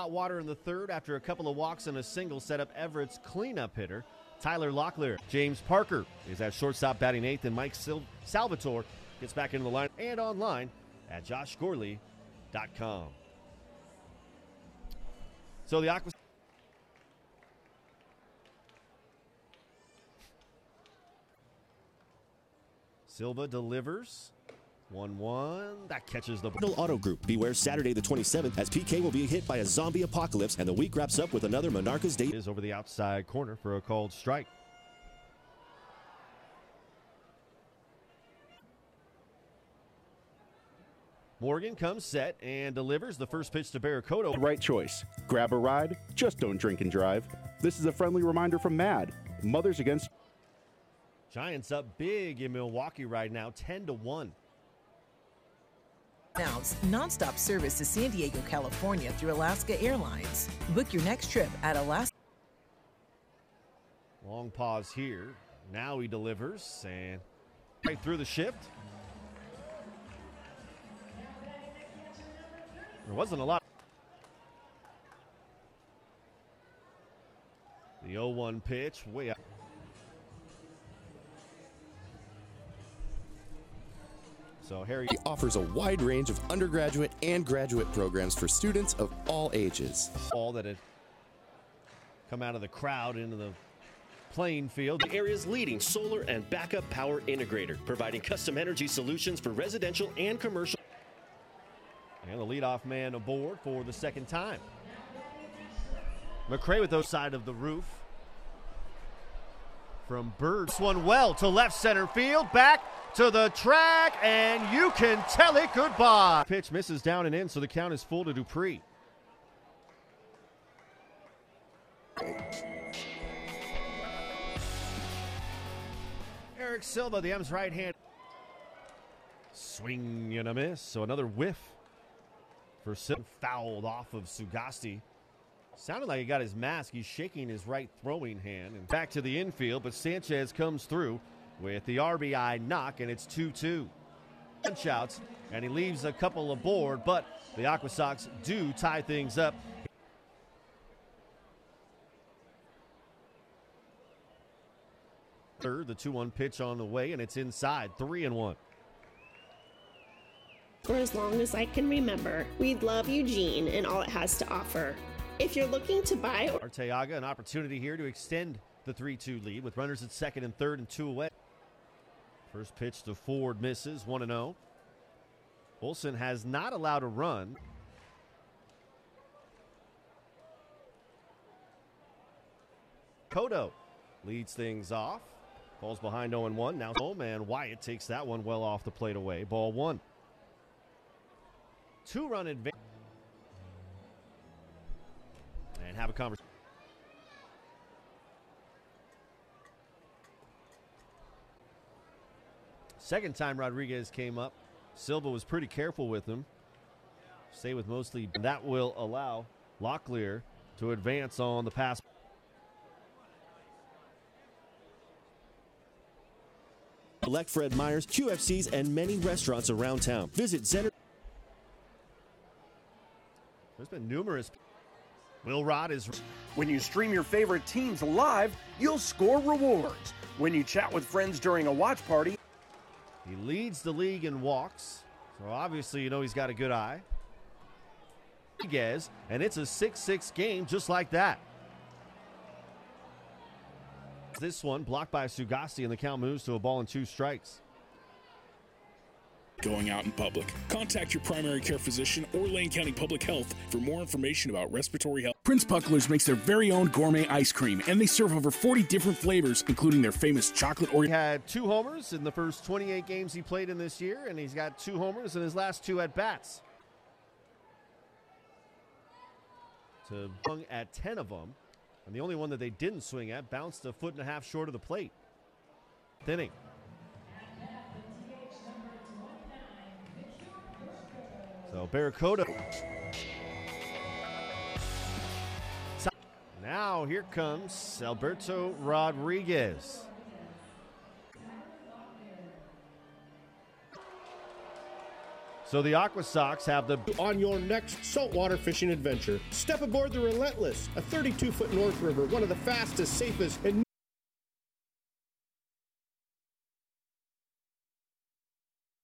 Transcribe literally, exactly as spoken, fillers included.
Hot water in the third after a couple of walks and a single set up Everett's cleanup hitter, Tyler Locklear. James Parker is at shortstop batting eighth, and Mike Sil- Salvatore gets back into the line and online at josh gorley dot com. So the Aqua Silva delivers. one one. That catches the Auto Group. Beware Saturday the twenty-seventh as P K will be hit by a zombie apocalypse, and the week wraps up with another Monarchas Day. Is over the outside corner for a called strike. Morgan comes set and delivers the first pitch to Barracoto. Right choice. Grab a ride, just don't drink and drive. This is a friendly reminder from MAD. Mothers Against. Giants up big in Milwaukee right now, ten to one. Announce nonstop service to San Diego, California through Alaska Airlines. Book your next trip at Alaska. Long pause here. Now he delivers and right through the shift. There wasn't a lot. The oh one pitch way up. So Harry offers a wide range of undergraduate and graduate programs for students of all ages. All that had come out of the crowd into the playing field. The area's leading solar and backup power integrator, providing custom energy solutions for residential and commercial. And the leadoff man aboard for the second time. McCray with those side of the roof. From Bird. This one well to left center field. Back to the track, and you can tell it goodbye. Pitch misses down and in, so the count is full to Dupree. Eric Silva, the M's right hand. Swing and a miss, so another whiff for Silva. Fouled off of Sugasti. Sounded like he got his mask. He's shaking his right throwing hand. And back to the infield, but Sanchez comes through with the R B I knock, and it's two two. Punch outs, and he leaves a couple aboard, but the Aqua Sox do tie things up. Third, the two one pitch on the way, and it's inside, three and one. For as long as I can remember, we love Eugene and all it has to offer. If you're looking to buy or Arteaga, an opportunity here to extend the three two lead with runners at second and third and two away. First pitch to Ford misses, one and oh. Olsen has not allowed a run. Cotto leads things off. Falls behind oh and one. Now home, and Wyatt takes that one well off the plate away. Ball one. Two-run advance. And have a conversation. Second time Rodriguez came up, Silva was pretty careful with him. Stay with mostly. That will allow Locklear to advance on the pass. Select Fred Meyer's, Q F Cs, and many restaurants around town. Visit Zenner. There's been numerous. Will Rod is. When you stream your favorite teams live, you'll score rewards. When you chat with friends during a watch party. He leads the league in walks, so obviously you know he's got a good eye. Rodriguez, and it's a six six game just like that. This one blocked by Sugasti, and the count moves to a ball and two strikes. Going out in public. Contact your primary care physician or Lane County Public Health for more information about respiratory health. Prince Pucklers makes their very own gourmet ice cream, and they serve over forty different flavors, including their famous chocolate Oreo. He had two homers in the first twenty-eight games he played in this year, and he's got two homers in his last two at-bats. To hung at ten of them, and the only one that they didn't swing at bounced a foot and a half short of the plate. Inning. So Barracoto. Now here comes Alberto Rodriguez. So the Aqua Sox have the on your next saltwater fishing adventure. Step aboard the Relentless, a thirty-two foot North River, one of the fastest, safest, and